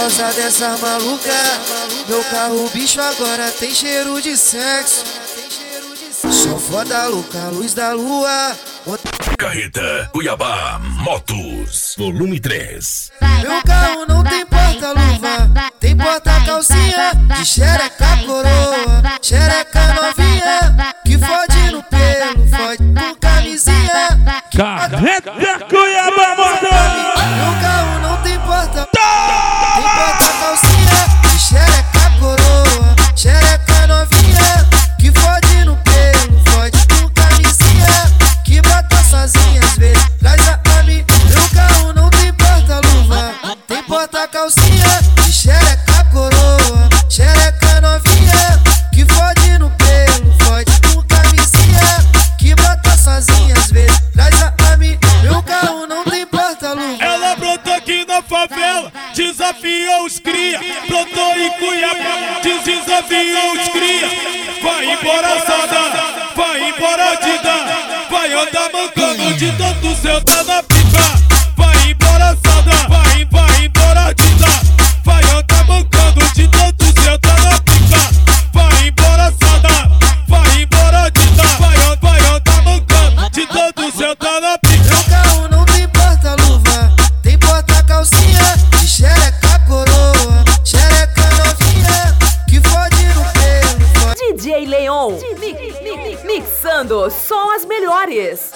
causa dessa maluca. Meu carro bicho agora tem cheiro de sexo. Sou foda louca, luz da lua. Carreta Cuiabá Motos, volume 3. Meu carro não tem porta-luva, tem porta-calcinha de xereca coroa, xereca novinha, que fode no pelo, fode com camisinha. Carreta Cuiabá Motos. Meu carro não tem porta-calcinha de xereca coroa, xereca novinha, que fode no pelo, fode com camisinha, que bota sozinha às vezes, traz a mim. Meu carro não tem porta-luva, tem porta-calcinha de xereca coroa, xereca novinha, que fode no pelo, fode com camisinha, que bota sozinha às vezes, traz a mim. Meu carro não tem porta-luva. Ela brotou aqui na favela, desafiou os cria. Brotou em Cuiabá, desafiou os cria. Vai embora sada, vai embora dida, vai andar mancando de tanto sentar na pica. Vai embora sada, vai embora dida, vai andar mancando de tanto sentar na pica. Vai embora sada, vai embora dida, vai andar mancando de tanto sentar na pica. Meu carro não tem porta-luva, tem porta-calcinha de xereca coroa, xereca novinha, que fode no pelo, fode. DJ Leon, mixando só as melhores.